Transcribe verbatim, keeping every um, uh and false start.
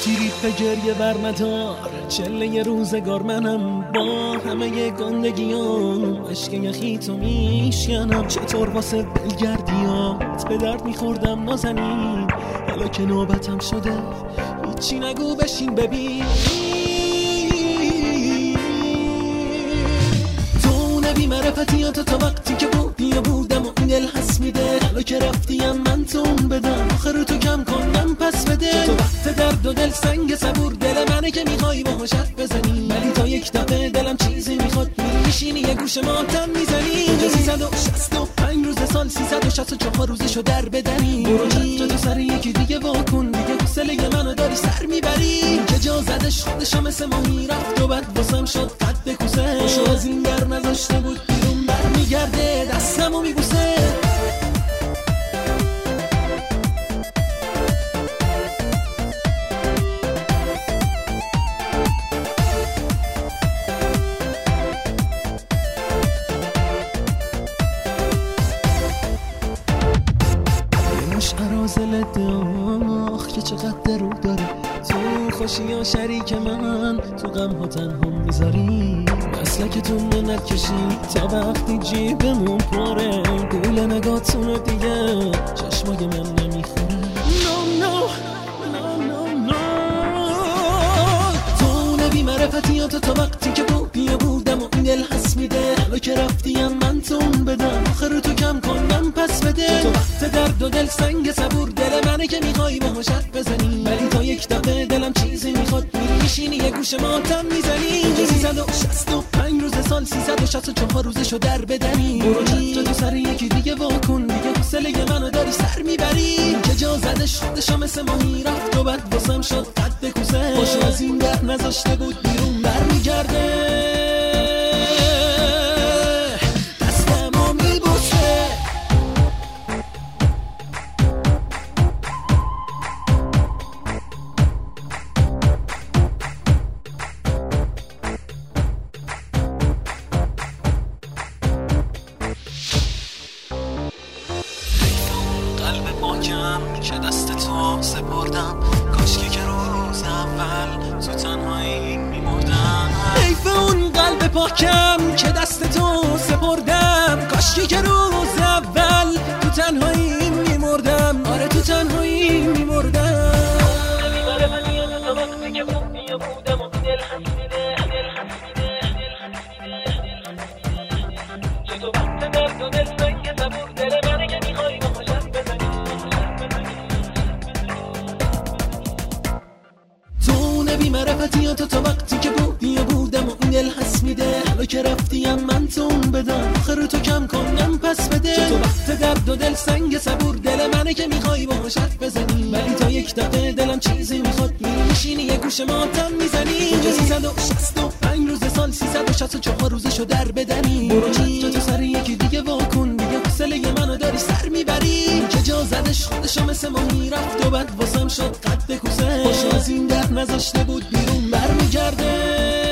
تیریق گریه بر ندار چله روزگار منم با همه گندگیام عشق یخی تو میشکنم چطور واسه دلگردیات به درد میخوردم نازنین حالا که نوبتم شده هیچی نگو بشین ببین تو نبی معرفتیات تا وقتی که بودی و بودم و این دل حس میده حالا که رفتیم من تو اون بدم آخر تو کم کنم پس بده تو وقت درد و دل سنگ صبور دل منه که میخوای با حرف بزنی ولی تا یک دقیقه دلم چیزی میخواد میشینی یه گوش ماتم میزنی اینجا سیصد و شصت و پنج روز سال سیصد و شصت و چهار روزشو در بدنی برو چند تو سر یکی دیگه واکن دیگه حوصله منو داری سر میبری که جا زدش خودشو مثل ماهی رفت و بعد واسم شد قد کوسه خوشو از این در نذاشته بود بیرون برمیگرده دستمو میبوسه ارازل داخ که چقدر رو داره تو خوشی و شریک من تو غم ها تنها میذاری مسلکتون ننت کشی تا وقتی جیبمون پره گول نگاتون دیگه چشمای من نمیخوره no, no, no, no, no. تو نبی معرفتیات تا وقتی که بودی بودم و این دل حس میده حالا که رفتیم من تو اون بدم آخر تو کم کنم پس بده تو وقت درد و دل سنگ صبور دل منه که میخوای با حرف بزنی ولی تا یک دقیقه دلم چیزی میخواد میشینی یه گوش ماتم میزنی اینجا سیصد و شصت و پنج روز سال سیصد و شصت و چهار روزشو در بدنی برو چند تو سر یکی دیگه واکن دیگه حوصله منو داری سر میبری که جا زدش خودشو مثل ماهی رفت و بعد واسم شد قد کوسه خوشو از این در نذاشته بود بیرون برمیگرده که دست تو سپردم کاشکی که روز اول تو تنهایی میمردم حیف اون قلب پاکم که دست تو سپردم کاشکی که روز اول تو تنهایی میمردم آره تو تنهایی میمردم نمیبره من یه تا وقتی که بودی و بودم و دل حسیده دل حسیده دل حسیده چه تو وقت درد و دل سنگ صبور دل منه که میخوای با حرف بزنی نبی معرفتیات تا وقتی که بودی و بودم و این دل حس میده حالا که رفتیم من تو اون بدم آخر تو کم کنم پس بده تو وقت درد و دل سنگ صبور دل منه که میخوای با حرف بزنی ولی تا یک دقیقه دلم چیزی میخواد میشینی یه گوش ماتم میزنی اینجا سیصد و شصت و پنج روز سال سیصد و شصت و چهار روزشو در بدنی برو چند تو سر یکی دیگه واکن دیگه حوصله منو داری سر میبری که جا زدش خودشو مثل ماهی رفت و بعد واسم شد قد کوسه خوشو از این در نذاشته بود بیرون برمیگرده